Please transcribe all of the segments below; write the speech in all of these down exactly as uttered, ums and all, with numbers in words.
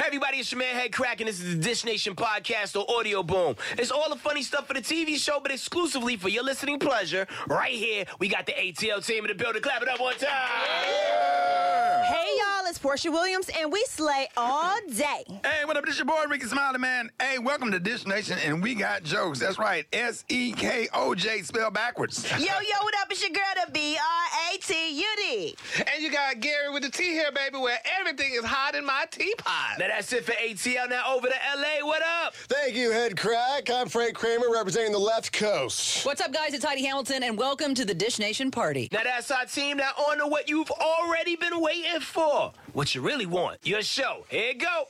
everybody, it's your man Head Crack, and this is the Dish Nation podcast or Audio Boom. It's all the funny stuff for the T V show, but exclusively for your listening pleasure. Right here, we got the A T L team in the building. Clap it up one time. Yeah. Hey, y'all, it's Portia Williams, and we slay all day. Hey, what up? This your boy, Ricky Smiley, man. Hey, welcome to Dish Nation, and we got jokes. That's right, S E K O J, spelled backwards. Yo, yo, what up? It's your girl, the B R A T U D. And you got Gary with the T here, baby, where everything is hot in my teapot. Now that's it for A T L. Now over to L A. What up? Thank you, Head Crack. I'm Frank Kramer, representing the left coast. What's up, guys? It's Heidi Hamilton, and welcome to the Dish Nation party. Now that's our team. Now on to what you've already been waiting for. What you really want. Your show. Here you go.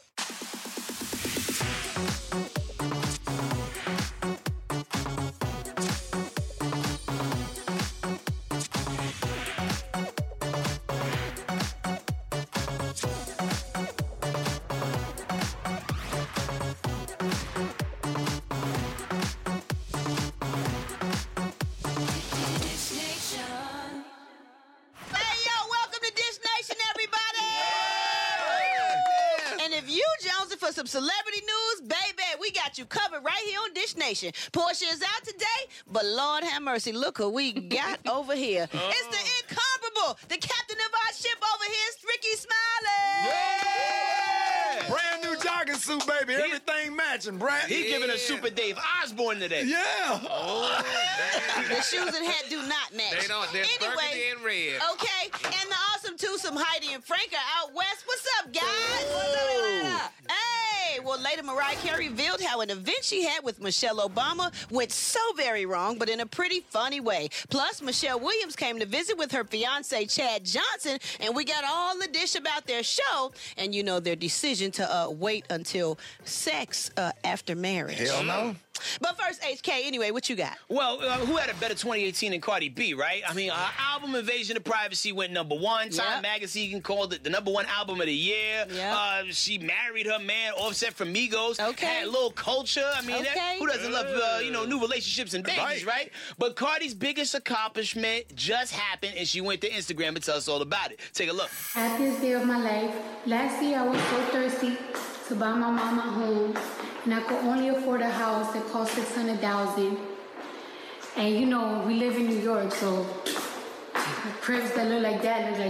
For some celebrity news, baby, we got you covered right here on Dish Nation. Portia is out today, but Lord have mercy, look who we got over here. Oh. It's the incomparable, the captain of our ship over here, is Ricky Smiley. Yeah. Brand new jogging suit, baby. He, Everything matching, brand. He yeah. giving us Super Dave Osborne today. Yeah. Oh. The shoes and hat do not match. They don't. They're anyway, burgundy and red. Okay, and the awesome twosome Heidi and Frank are out west. What's up, guys? Whoa. What's up? Hey, well, later Mariah Carey revealed how an event she had with Michelle Obama went so very wrong, but in a pretty funny way. Plus, Michelle Williams came to visit with her fiance, Chad Johnson, and we got all the dish about their show and, you know, their decision to uh, wait until sex uh, after marriage. Hell no. But first, H K, anyway, what you got? Well, uh, who had a better twenty eighteen than Cardi B, right? I mean, her album Invasion of Privacy went number one. Time yep. Magazine called it the number one album of the year. Yep. Uh, she married her man, Offset from Migos. Okay. Had a little culture. I mean, okay. that, who doesn't love, uh, you know, new relationships and babies, right. right? But Cardi's biggest accomplishment just happened, and she went to Instagram and tell us all about it. Take a look. Happiest day of my life. Last year, I was so thirsty to buy my mama a home. And I could only afford a house that cost six hundred thousand dollars. And you know, we live in New York, so cribs that look like that look like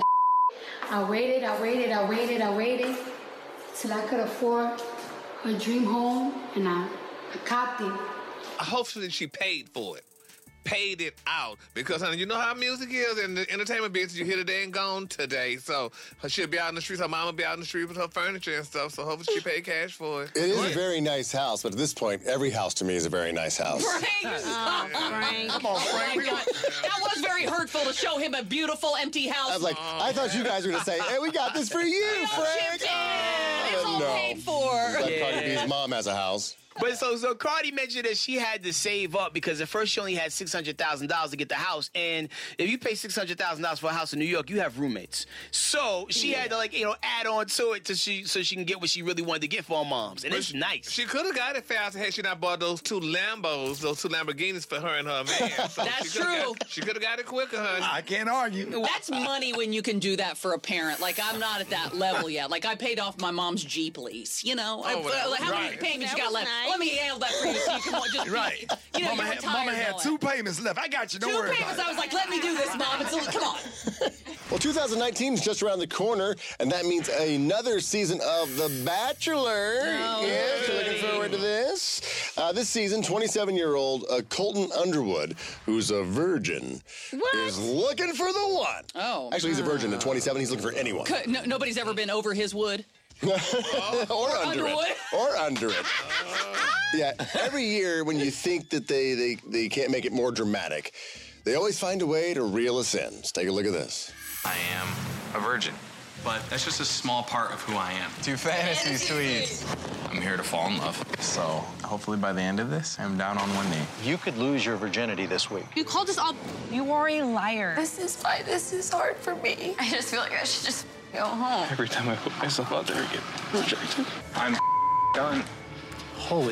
I waited, I waited, I waited, I waited till I could afford a dream home, and I, I copped it. Hopefully she paid for it. Paid it out. Because, honey, you know how music is in the entertainment business. You hear today and gone today. So she'll be out in the streets. Her mama will be out in the street with her furniture and stuff. So hopefully she paid cash for it. It is a very nice house, but at this point, every house to me is a very nice house. Frank! Oh, Frank. Come on, Frank. Oh, my God. That was very hurtful to show him a beautiful empty house. I was like, I thought you guys were going to say, hey, we got this for you, Frank. Oh, it's all no. paid for. But Yeah. Cardi B's mom has a house. But so, so Cardi mentioned that she had to save up because at first she only had six hundred thousand dollars to get the house. And if you pay six hundred thousand dollars for a house in New York, you have roommates. So she yeah. had to, like, you know, add on to it to she, so she can get what she really wanted to get for her moms. And but it's nice. She could have got it faster had she not bought those two Lambos, those two Lamborghinis for her and her man. So That's she true. Got, she could have got it quicker, honey. I can't argue. That's money when you can do that for a parent. Like, I'm not at that level yet. Like, I paid off my mom's Jeep lease, you know? Oh, I, well, like, how right. many payments That you got was left? nice. Let me handle that for you so you can just Right. You know, Mama, you're had, retired Mama had now. two payments left. I got you. Don't Two worry payments. about I was like, let me do this, Mom. It's a, come on. Well, two thousand nineteen is just around the corner, and that means another season of The Bachelor. Oh, yes, you're looking forward to this. Uh, this season, twenty-seven-year-old uh, Colton Underwood, who's a virgin, What? is looking for the one. Oh. Actually, he's a virgin. At twenty-seven, he's looking for anyone. No, nobody's ever been over his wood. or under Underwood. it. Or under it. Yeah, every year when you think that they, they, they can't make it more dramatic, they always find a way to reel us in. Let's take a look at this. I am a virgin, but that's just a small part of who I am. Two fantasy suites. I'm here to fall in love. So hopefully by the end of this, I'm down on one knee. You could lose your virginity this week. You called us all. You are a liar. This is why this is hard for me. I just feel like I should just go home. Every time I put myself out there, I get rejected. I'm done. Holy.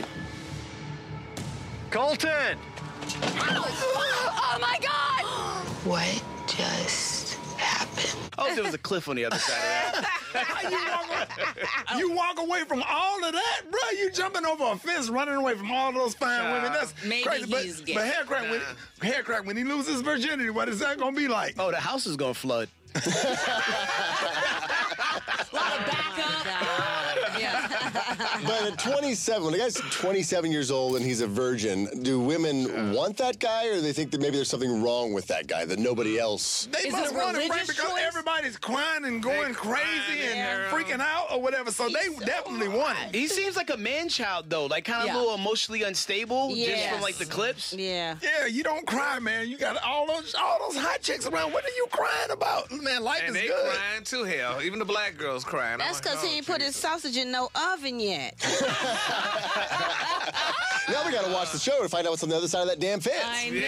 Colton! Oh my God! What just happened? Oh, there was a cliff on the other side of that. How you, walk away, you walk away from all of that, bro. You jumping over a fence, running away from all those fine Uh, women. That's maybe crazy. But, he's gay. but hair crack, when, hair crack, when he loses virginity, what is that gonna be like? Oh, the house is gonna flood. A lot of backup. Yeah. But at twenty-seven, when a guy's twenty-seven years old and he's a virgin, do women want that guy, or do they think that maybe there's something wrong with that guy that nobody else? They Is must it a want it, religious right? Because choice? everybody's crying and going crazy crying, and girl. freaking out or whatever. So they so definitely want it. He seems like a man-child, though. Like, kind of Yeah. a little emotionally unstable, just Yes. from, like, the clips. Yeah. Yeah, you don't cry, man. You got all those all those hot chicks around. What are you crying about? Man, life And is they good. crying too, hell. Even the black girls crying. That's I'm because like, he ain't oh, put his Jesus. sausage in no oven yet. Now we gotta watch the show to find out what's on the other side of that damn fence. I know.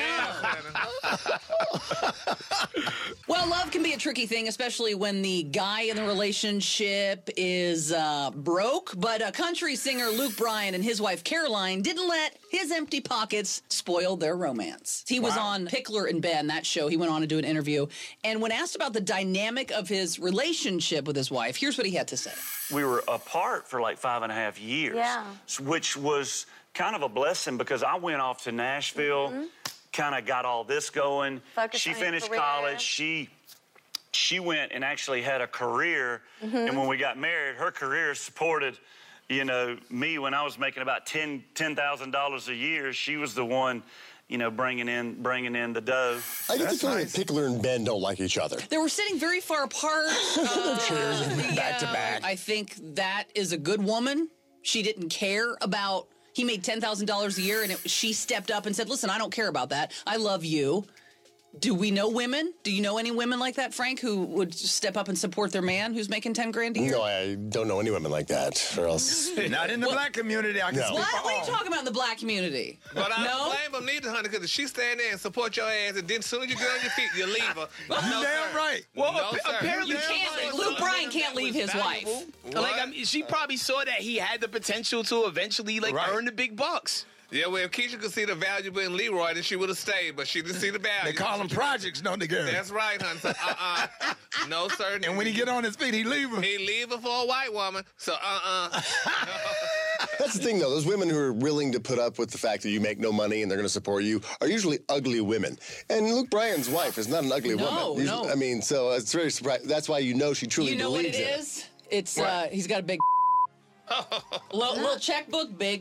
Yeah. Well, love can be a tricky thing, especially when the guy in the relationship is uh, broke. But uh, country singer Luke Bryan and his wife Caroline didn't let his empty pockets spoil their romance. He was Wow. on Pickler and Ben, that show. He went on to do an interview. And when asked about the dynamic of his relationship with his wife, here's what he had to say. We were apart for like five and a half years, Yeah. which was kind of a blessing because I went off to Nashville, Mm-hmm. kind of got all this going. Focus she on your finished career. college. She she went and actually had a career. And when we got married, her career supported, you know, me when I was making about ten ten thousand dollars a year. She was the one, you know, bringing in bringing in the dough. I get the That's feeling nice. that Pickler and Ben don't like each other. They were sitting very far apart. Uh, chairs back to yeah, back. I think that is a good woman. She didn't care about. He made ten thousand dollars a year, and it, she stepped up and said, "Listen, I don't care about that. I love you." Do we know women? Do you know any women like that, Frank, who would step up and support their man who's making ten grand a year? No, I don't know any women like that, or else. Not in the black community. I can No. speak What? for What are all. you talking about in the black community? But I no? don't blame them neither, honey, because if she stand there and support your ass, and then as soon as you get on your feet, you leave her. You No, damn sir. right. Well, No, appa- sir. apparently You can't. Luke Bryan can't leave his wife. Like, I mean, she probably saw that he had the potential to eventually, like, Right. earn the big bucks. Yeah, well, if Keisha could see the value in Leroy, then she would have stayed, but she didn't see the value. They call them projects, don't they, Gary? That's right, honey. So, uh-uh. No, sir. And when he get on his feet, he leave her. He leave her for a white woman. So, uh-uh. That's the thing, though. Those women who are willing to put up with the fact that you make no money and they're going to support you are usually ugly women. And Luke Bryan's wife is not an ugly No, woman. no. I mean, so it's very surprising. That's why you know she truly You know what it believes in is? It's uh, he's got a big little, little checkbook, big.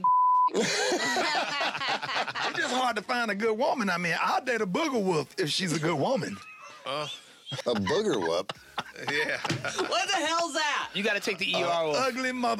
It's just hard to find a good woman. I mean, I'll date a booger wolf if she's a good woman. Uh, A booger whoop. yeah. What the hell's that? You got to take the E R off. Ugly mother.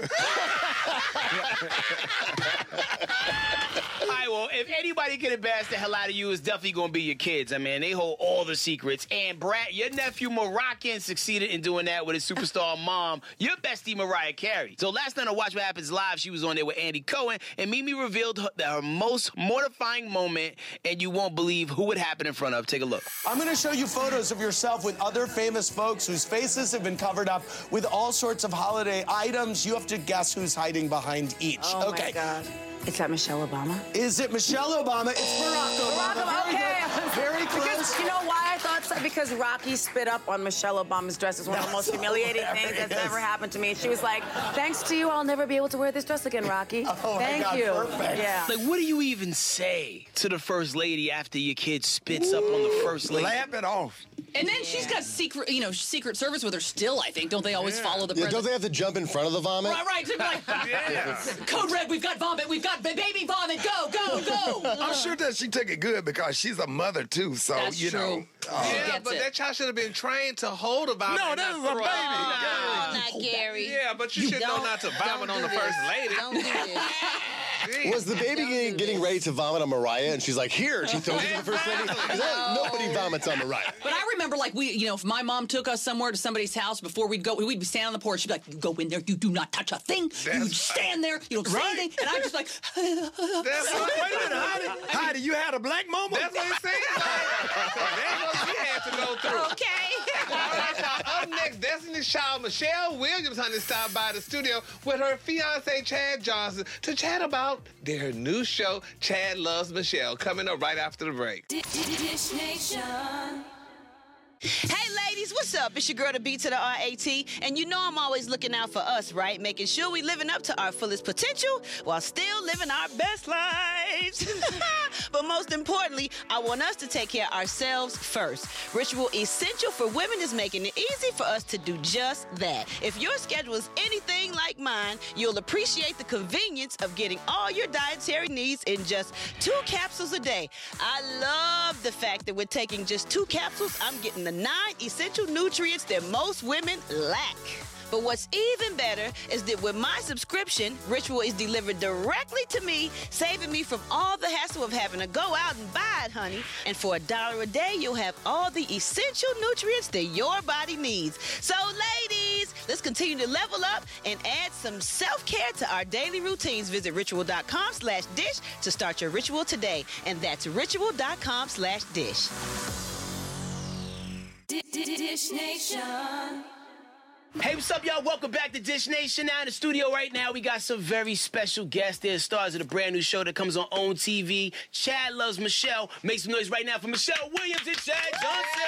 All right, well, if anybody can embarrass the hell out of you, it's definitely going to be your kids. I mean, they hold all the secrets. And Brad, your nephew Moroccan succeeded in doing that with his superstar mom, your bestie Mariah Carey. So last night on Watch What Happens Live, she was on there with Andy Cohen, and Mimi revealed her, her most mortifying moment, and you won't believe who it happened in front of. Take a look. I'm going to show you photos of yourself with other famous folks whose faces have been covered up with all sorts of holiday items. You have to guess who's hiding behind each. Oh, okay. my God. Is that Michelle Obama? Is it Michelle Obama? It's Barack Obama. Barack Obama, Very okay. good. Very close. Because, you know why I thought so? Because Rocky spit up on Michelle Obama's dress. It's one of the most humiliating things that's ever happened to me. She was like, thanks to you, I'll never be able to wear this dress again, Rocky. Oh, my Thank God, you. perfect. Yeah. Like, what do you even say to the first lady after your kid spits up on the first lady? Laugh it off. And then she's got secret, you know, Secret Service with her still, I think. Don't they always follow the Yeah, president? don't they have to jump in front of the vomit? Right, right. They're like, Yeah. Code Red, we've got vomit, we've got ba- baby vomit, go, go, go. I'm sure that she took it good because she's a mother too. So That's you true. know. uh, Yeah, gets but it. that child should have been trained to hold a vomit. No, and that not is a throw baby. Oh, up. not Gary. Yeah, but you, should know Don't- not to vomit don't on do the first this. lady. Don't do this. Jeez. Was the baby getting, getting ready to vomit on Mariah, and she's like, here, she throws it to the first lady? 'Cause that- Nobody vomits on Mariah. But I remember, like, we, you know, if my mom took us somewhere to somebody's house before we'd go, we'd be standing on the porch. She'd be like, you go in there, you do not touch a thing. You That's stand there, you don't say Right. anything. And I'm just like, That's Wait what, a minute, Heidi. Heidi, you had a black mama? that's what it seems like. So that's what she had to go through. Okay. All right, y'all. Up next, Destiny's Child Michelle Williams, honey, stopped by the studio with her fiance Chad Johnson to chat about their new show, Chad Loves Michelle, coming up right after the break. Dish Nation. Hey, ladies, what's up? It's your girl, the B to the R A T, and you know I'm always looking out for us, right? Making sure we living up to our fullest potential while still living our best lives. But most importantly, I want us to take care of ourselves first. Ritual Essential for Women is making it easy for us to do just that. If your schedule is anything like mine, you'll appreciate the convenience of getting all your dietary needs in just two capsules a day. I love the fact that we're taking just two capsules, I'm getting the nine essential nutrients that most women lack. But what's even better is that with my subscription, Ritual is delivered directly to me, saving me from all the hassle of having to go out and buy it, honey. And for a dollar a day, you'll have all the essential nutrients that your body needs. So, ladies, let's continue to level up and add some self-care to our daily routines. Visit ritual.com slash dish to start your ritual today. And that's ritual.com slash dish. Dish Nation. Hey, what's up, y'all? Welcome back to Dish Nation. Now in the studio right now, we got some very special guests. They're stars of the brand new show that comes on OWN T V. Chad Loves Michelle. Make some noise right now for Michelle Williams and Chad Johnson.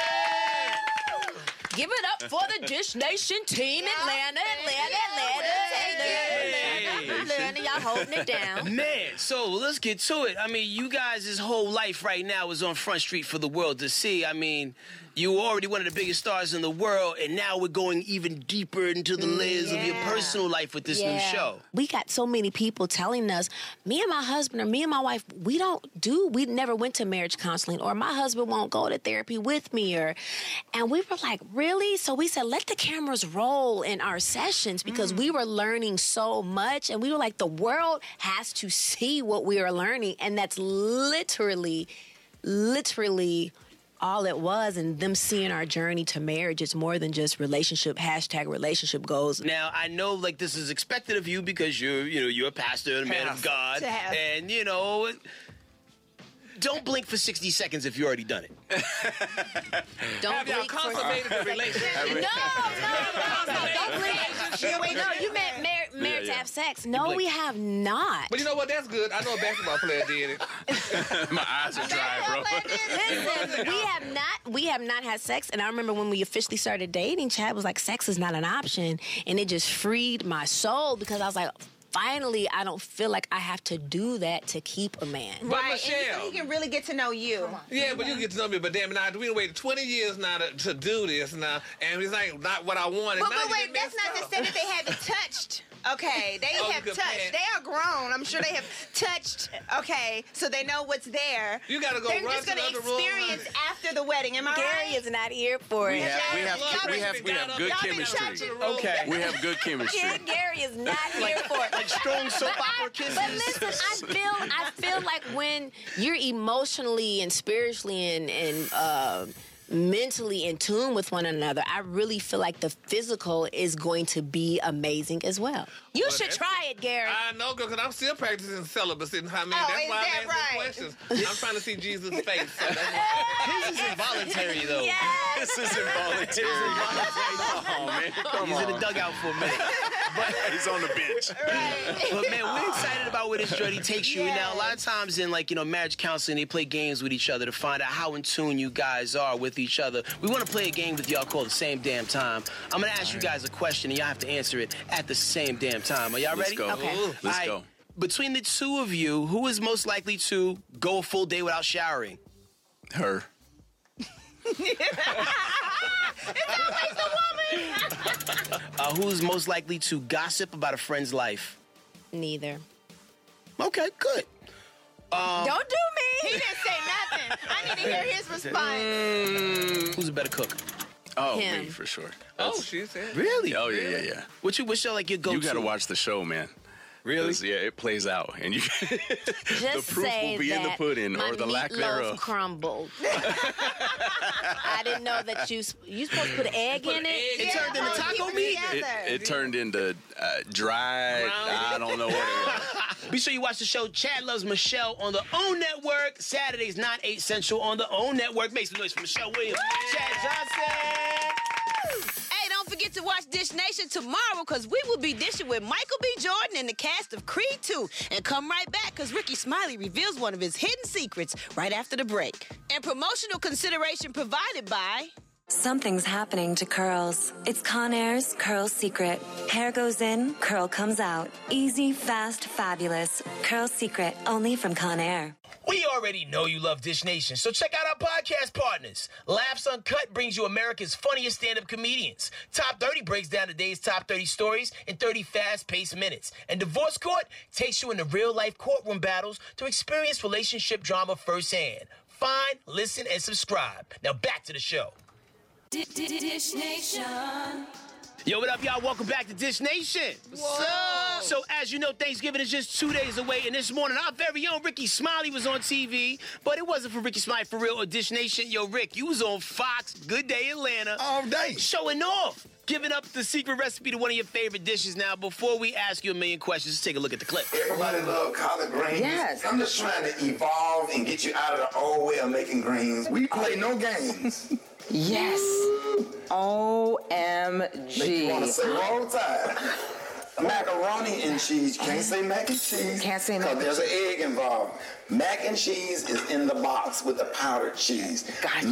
Give it up for the Dish Nation team, Atlanta, Atlanta, Atlanta, Atlanta, Atlanta, Atlanta. Y'all holding it down. Man, so let's get to it. I mean, you guys' whole life right now is on Front Street for the world to see. I mean, you were already one of the biggest stars in the world, and now we're going even deeper into the layers yeah. of your personal life with this yeah. new show. We got so many people telling us, me and my husband or me and my wife, we don't do, we never went to marriage counseling, or my husband won't go to therapy with me, or, and we were like, really? So we said, let the cameras roll in our sessions, because mm. we were learning so much, and we were like, the world has to see what we are learning, and that's literally, literally all it was, and them seeing our journey to marriage is more than just relationship, hashtag relationship goals. Now, I know, like, this is expected of you because you're, you know, you're a pastor, a man of God, and, you know, don't blink for sixty seconds if you already done it. Don't Have y'all blink for consummated the relationship? No, no, no, no, don't blink. Wait, no, you meant mar- married yeah, to yeah. have sex. No, we have not. But you know what? That's good. I know a basketball player did it. My eyes are dry, bro. Listen, we have not, we have not had sex, and I remember when we officially started dating, Chad was like, sex is not an option, and it just freed my soul, because I was like, finally, I don't feel like I have to do that to keep a man. But Right, Michelle, and so he can really get to know you. yeah, but you get to know me. But damn it, now we waited twenty years now to, to do this now, and it's like not what I wanted. But, now but you wait, get that's messed not to up. say that they haven't touched. Okay, they Oh, you have could touched. plan. They are grown. I'm sure they have touched. Okay, so they know what's there. You gotta go They're run just to gonna the other room, experience after the wedding. Am I Gary right? is not here for it. We have, we have, Y'all we been- have, we have good y'all been chemistry. touching. Okay. We have good chemistry. Yeah, Gary is not here for it. Like strong soap But I- opera kisses. But listen, I feel I feel like when you're emotionally and spiritually and and uh, mentally in tune with one another, I really feel like the physical is going to be amazing as well. You Well, should that's- try it, Gary. I know, because I'm still practicing celibacy. I mean, Oh, that's is why that I'm asking right? questions. I'm trying to see Jesus' face. So that's His is involuntary, though. Yes. This is involuntary. Oh, man. Come He's on. in the dugout for a minute. He's on the bench. But man, we're excited about where this journey takes you. Yes. Now, a lot of times in like you know marriage counseling, they play games with each other to find out how in tune you guys are with each other. We want to play a game with y'all called The Same Damn Time. I'm gonna ask you guys a question, and y'all have to answer it at the same damn time. Are y'all Let's ready? go. Okay. Let's All right. go. Between the two of you, who is most likely to go a full day without showering? Her. Uh, who's most likely to gossip about a friend's life? Neither. Okay, good. Um, Don't do me. He didn't say nothing. I need to hear his response. mm, who's a better cook? Oh, Him. me, for sure. Oh, she said. Really? Oh, yeah, yeah, yeah. What you? What's your like your go-to? You got to watch the show, man. Really? 'Cause, yeah, it plays out. And you Just the proof say will be that in the pudding my or the lack meatloaf thereof. crumbled. I didn't know that you you supposed to put an egg in it. It turned into taco keep it meat. It, together. it turned into uh, dried, I don't know what it was. Be sure you watch the show Chad Loves Michelle on the OWN Network. Saturdays, nine, eight Central on the OWN Network. Make some noise for Michelle Williams. Chad Johnson. Hey, don't forget to watch Dish Nation tomorrow because we will be dishing with Michael B. Jordan and the cast of Creed two. And come right back because Ricky Smiley reveals one of his hidden secrets right after the break. And promotional consideration provided by... Something's happening to curls. It's Conair's Curl Secret. Hair goes in, curl comes out. Easy, fast, fabulous. Curl Secret, only from Conair. We already know you love Dish Nation, so check out our podcast partners. Laughs Uncut brings you America's funniest stand-up comedians. Top thirty breaks down the day's top thirty stories in thirty fast-paced minutes. And Divorce Court takes you into real-life courtroom battles to experience relationship drama firsthand. Find, listen, and subscribe. Now back to the show. Dish Nation. Yo, what up, y'all? Welcome back to Dish Nation. What's up? So, as you know, Thanksgiving is just two days away, and this morning, our very own Ricky Smiley was on T V, but it wasn't for Ricky Smiley for real or Dish Nation. Yo, Rick, you was on Fox, Good Day Atlanta. All day. Showing off. Giving up the secret recipe to one of your favorite dishes. Now, before we ask you a million questions, let's take a look at the clip. Everybody love collard greens. Yes. I'm just trying to evolve and get you out of the old way of making greens. We play no games. Yes. O M G. Make you want to say all the time. Macaroni and cheese. You can't say mac and cheese. Can't say mac and Because there's an egg involved. Mac and cheese is in the box with the powdered cheese. Gotcha.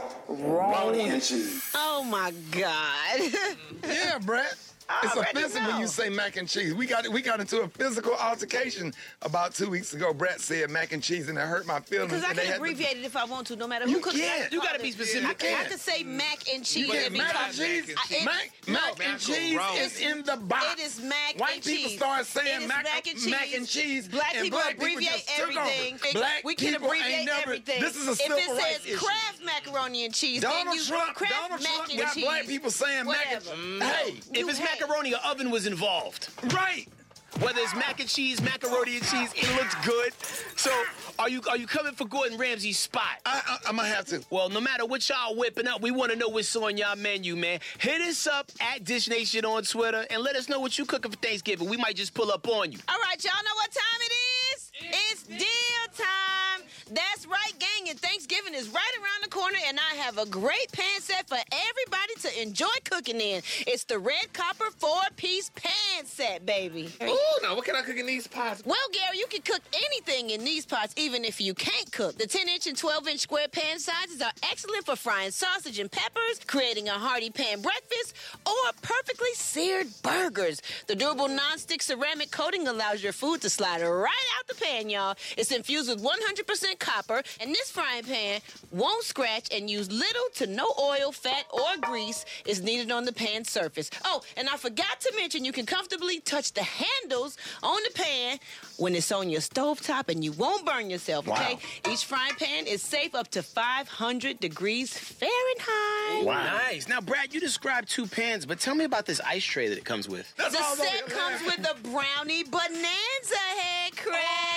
Macaroni and cheese. Oh, my God. Yeah, Brett. It's already offensive when know. you say mac and cheese. We got we got into a physical altercation about two weeks ago. Brett said mac and cheese, and it hurt my feelings. Because I and they can had to- abbreviate it if I want to, no matter You who cooks it. can't. You gotta be specific. I, can, I can't. can say mac and cheese. Yeah, every mac time. and cheese. I- it- Mac, no, mac and cheese is in the box. It is mac White and people cheese. started saying It is mac, mac and cheese. mac and cheese. Black and people black abbreviate just took over. everything. Black we can people abbreviate ain't never, everything. This is a if civil it rights says issue. Kraft macaroni and cheese, then Donald you Trump, Kraft Donald mac Trump and got cheese. black people saying mac and Whatever. Hey, If it's macaroni, an oven was involved. right. Whether it's mac and cheese, macaroni and cheese, it looks good. So, are you are you coming for Gordon Ramsay's spot? I, I, I'm gonna have to. Well, no matter what y'all whipping up, we want to know what's on y'all menu, man. Hit us up at Dish Nation on Twitter and let us know what you cooking for Thanksgiving. We might just pull up on you. All right, y'all know what time it is? It's deal time. That's right, gang, and Thanksgiving is right around the corner, and I have a great pan set for everybody to enjoy cooking in. It's the Red Copper four-piece pan set, baby. Ooh, now what can I cook in these pots? Well, Gary, you can cook anything in these pots, even if you can't cook. The ten-inch and twelve-inch square pan sizes are excellent for frying sausage and peppers, creating a hearty pan breakfast, or perfectly seared burgers. The durable nonstick ceramic coating allows your food to slide right out the pan, y'all. It's infused with one hundred percent copper, and this frying pan won't scratch and use little to no oil, fat, or grease is needed on the pan surface. Oh, and I forgot to mention you can comfortably touch the handles on the pan when it's on your stovetop, and you won't burn yourself, okay? Wow. Each frying pan is safe up to five hundred degrees Fahrenheit. Nice. Now, Brad, you described two pans, but tell me about this ice tray that it comes with. The set comes with a brownie bonanza head, Craig.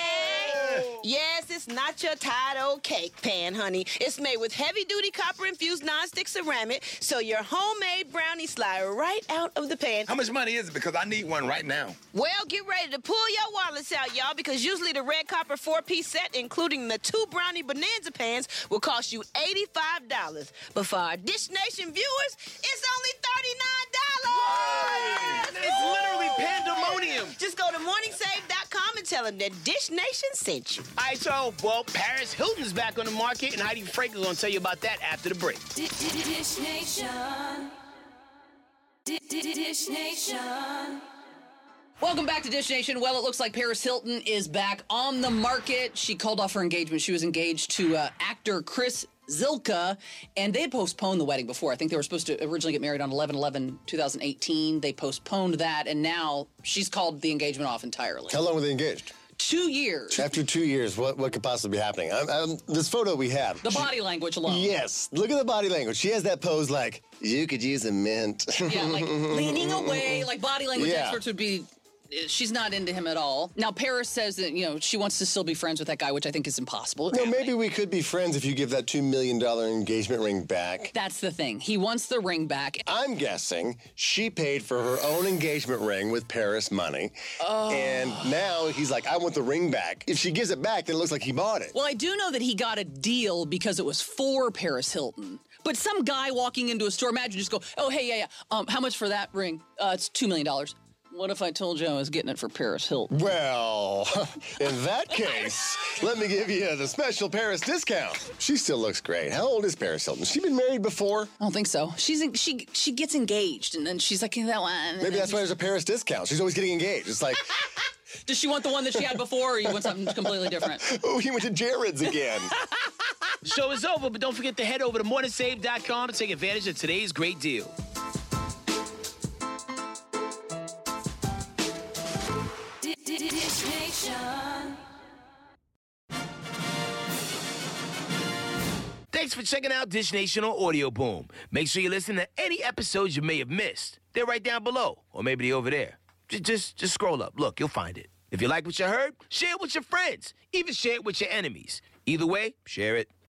Yes, it's not your tired old cake pan, honey. It's made with heavy-duty copper-infused nonstick ceramic, so your homemade brownies slide right out of the pan. How much money is it? Because I need one right now. Well, get ready to pull your wallets out, y'all, because usually the Red Copper four-piece set, including the two brownie bonanza pans, will cost you eighty-five dollars. But for our Dish Nation viewers, it's only thirty-nine dollars. It's literally pandemonium. Just go to morning save dot com and tell them that Dish Nation sent you. All right, so, well, Paris Hilton's back on the market, and Heidi Frank is going to tell you about that after the break. Dish Nation. Dish Nation. Welcome back to Dish Nation. Well, it looks like Paris Hilton is back on the market. She called off her engagement. She was engaged to uh, actor Chris Zilka, and they had postponed the wedding before. I think they were supposed to originally get married on eleven eleven twenty eighteen. They postponed that, and now she's called the engagement off entirely. How long were they engaged? Two years. After two years, what, what could possibly be happening? Um, um, this photo we have. The body language alone. Yes. Look at the body language. She has that pose like, you could use a mint. Yeah, like leaning away, like body language Yeah. experts would be she's not into him at all. Now, Paris says that, you know, she wants to still be friends with that guy, which I think is impossible. No, maybe we could be friends if you give that two million dollars engagement ring back. That's the thing. He wants the ring back. I'm guessing she paid for her own engagement ring with Paris money. Oh. And now he's like, I want the ring back. If she gives it back, then it looks like he bought it. Well, I do know that he got a deal because it was for Paris Hilton. But some guy walking into a store, imagine just go, oh, hey, yeah, yeah, um, how much for that ring? Uh, it's two million dollars. What if I told you I was getting it for Paris Hilton? Well, in that case, let me give you the special Paris discount. She still looks great. How old is Paris Hilton? She been married before? I don't think so. She's in, she she gets engaged, and then she's like, that one. Maybe that's why there's a Paris discount. She's always getting engaged. It's like... Does she want the one that she had before, or you want something completely different? Oh, he went to Jared's again. Show is over, but don't forget to head over to morning save dot com to take advantage of today's great deal. Dish Nation. Thanks for checking out Dish Nation on Audio Boom. Make sure you listen to any episodes you may have missed. They're right down below, or maybe they're over there. Just, just, just scroll up. Look, you'll find it. If you like what you heard, share it with your friends. Even share it with your enemies. Either way, share it.